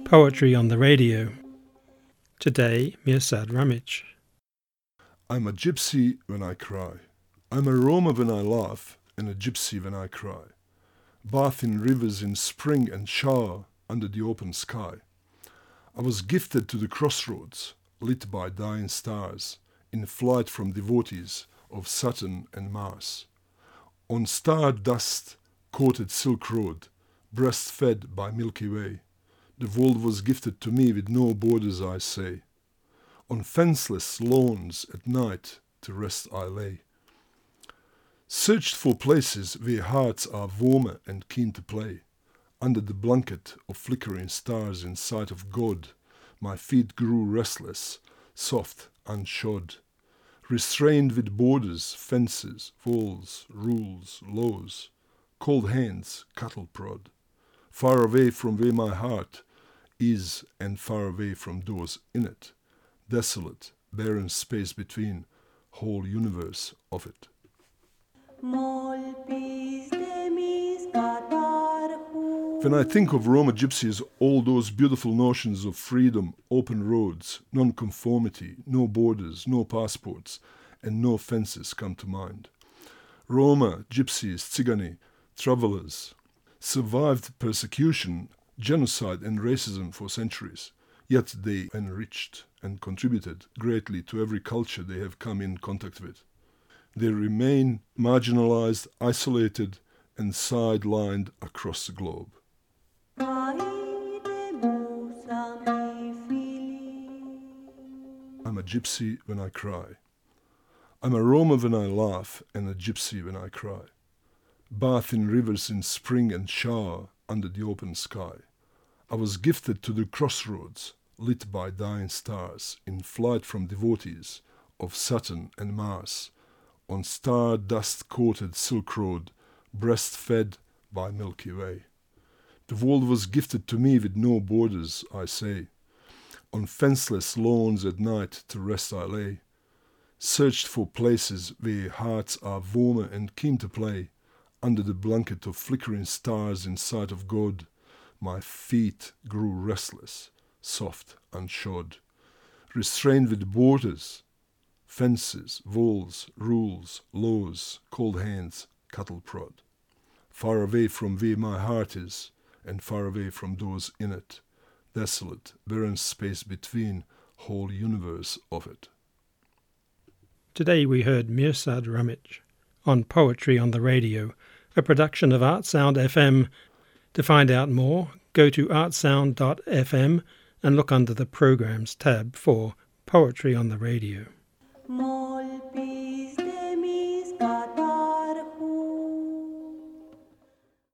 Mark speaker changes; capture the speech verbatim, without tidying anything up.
Speaker 1: Poetry on the Radio. Today, Mirsad Ramich.
Speaker 2: I'm a gypsy when I cry. I'm a Roma when I laugh, and a gypsy when I cry. Bath in rivers in spring and shower under the open sky. I was gifted to the crossroads, lit by dying stars, in flight from devotees of Saturn and Mars. On star-dust-coated Silk Road, breastfed by Milky Way, the world was gifted to me with no borders, I say. On fenceless lawns at night to rest I lay. Searched for places where hearts are warmer and keen to play. Under the blanket of flickering stars in sight of God, my feet grew restless, soft, unshod. Restrained with borders, fences, walls, rules, laws. Cold hands, cattle prod. Far away from where my heart is and far away from those in it. Desolate, barren space between, whole universe of it. When I think of Roma gypsies, all those beautiful notions of freedom, open roads, non-conformity, no borders, no passports, and no fences come to mind. Roma, gypsies, Tsigani, travelers, survived persecution, genocide and racism for centuries, yet they enriched and contributed greatly to every culture they have come in contact with. They remain marginalized, isolated, and sidelined across the globe. I'm a gypsy when I cry. I'm a Roma when I laugh, and a gypsy when I cry. Bath in rivers in spring and shower under the open sky. I was gifted to the crossroads, lit by dying stars, in flight from devotees of Saturn and Mars, on star-dust-coated Silk Road, breastfed by Milky Way. The world was gifted to me with no borders, I say. On fenceless lawns at night to rest I lay, searched for places where hearts are warmer and keen to play. Under the blanket of flickering stars in sight of God, my feet grew restless, soft, unshod, restrained with borders, fences, walls, rules, laws, cold hands, cattle prod. Far away from where my heart is, and far away from those in it, desolate, barren space between, whole universe of it.
Speaker 1: Today we heard Mirsad Ramich on Poetry on the Radio, a production of Artsound F M. To find out more, go to artsound dot f m and look under the Programs tab for Poetry on the Radio.